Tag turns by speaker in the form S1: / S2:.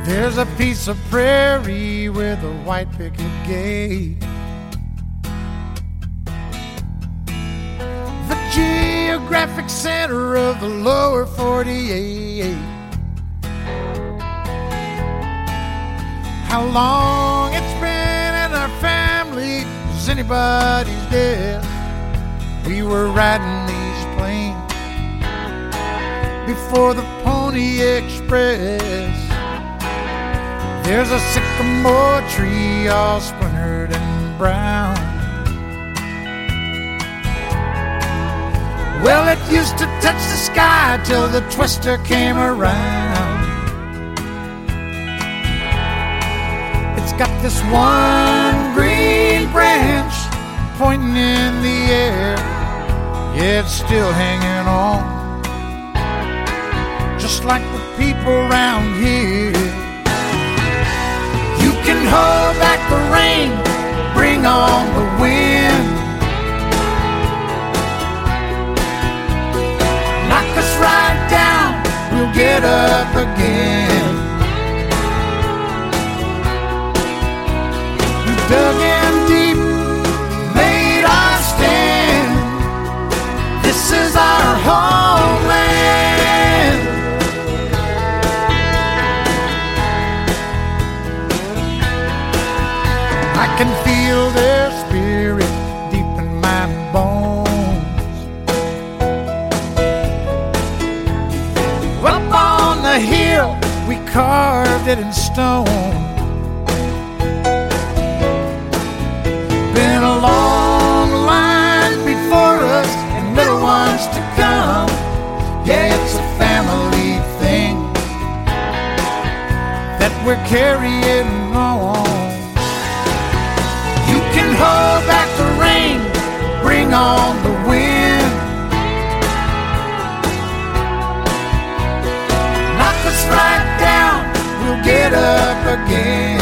S1: There's a piece of prairie with a white picket gate. The geographic center of the lower 48. How long it's been in our family is anybody's guess. We were riding these plains before the Pony Express. There's a sycamore tree all splintered and brown. Well, it used to touch the sky till the twister came around. It's got this one green branch pointing in the air. Yeah, it's still hanging on, just like the people around here. You can hold back the rain, bring on the wind. Knock us right down, we'll get up again. We dug in deep, made our stand. This is our homeland. I can feel their spirit deep in my bones. Up on the hill, we carved it in stone. Been a long line before us and little ones to come. Yeah, it's a family thing that we're carrying on. You can hold back the rain, bring on the wind. Knock us right down, we'll get up again.